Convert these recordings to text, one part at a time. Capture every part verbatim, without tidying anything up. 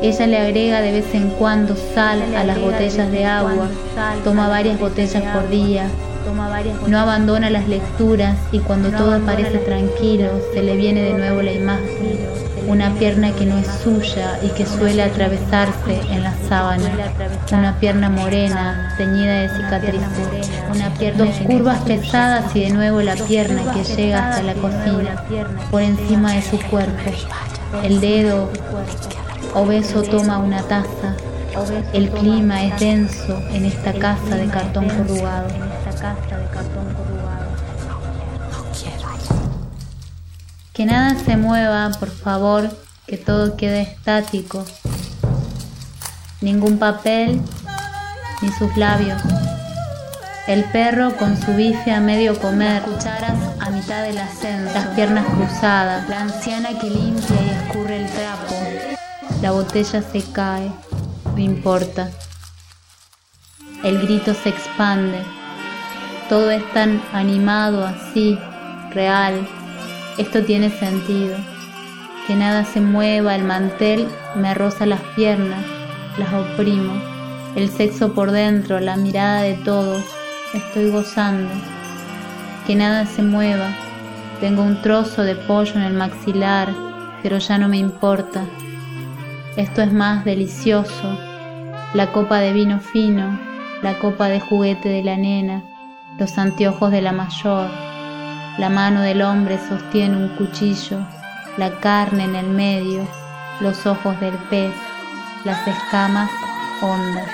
Ella le agrega de vez en cuando sal a las botellas de agua, toma varias botellas por día, no abandona las lecturas y cuando todo parece tranquilo se le viene de nuevo la imagen, una pierna que no es suya y que suele atravesarse en la sábana, una pierna morena teñida de cicatrices, dos curvas pesadas y de nuevo la pierna que llega hasta la cocina, por encima de su cuerpo, el dedo obeso toma una taza. El clima es denso en esta casa de cartón corrugado. Que nada se mueva, por favor, que todo quede estático. Ningún papel, ni sus labios. El perro con su bife a medio comer, cucharas a mitad del ascenso, las piernas cruzadas, la anciana que limpia y escurre el trapo. La botella se cae, no importa. El grito se expande. Todo es tan animado, así, real. Esto tiene sentido. Que nada se mueva, el mantel me roza las piernas, las oprimo. El sexo por dentro, la mirada de todos, estoy gozando. Que nada se mueva. Tengo un trozo de pollo en el maxilar, pero ya no me importa. Esto es más delicioso. La copa de vino fino, la copa de juguete de la nena, los anteojos de la mayor. La mano del hombre sostiene un cuchillo, la carne en el medio, los ojos del pez, las escamas hondas.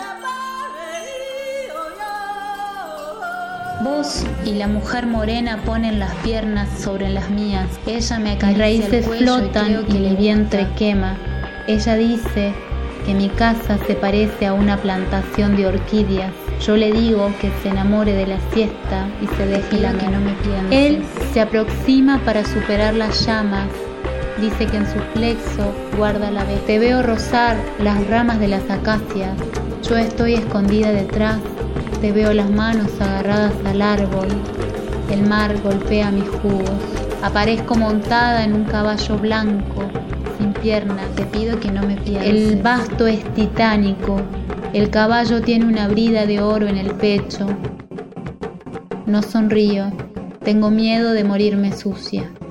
Vos y la mujer morena ponen las piernas sobre las mías. Ella me acaricia el cuello. Mis raíces flotan y mi vientre quema. Ella dice que mi casa se parece a una plantación de orquídeas. Yo le digo que se enamore de la siesta y se deje la que no me piense. Él se aproxima para superar las llamas. Dice que en su plexo guarda la vez. Te veo rozar las ramas de las acacias. Yo estoy escondida detrás. Te veo las manos agarradas al árbol. El mar golpea mis jugos. Aparezco montada en un caballo blanco, sin piernas. Te pido que no me pienses. El basto es titánico. El caballo tiene una brida de oro en el pecho. No sonrío. Tengo miedo de morirme sucia.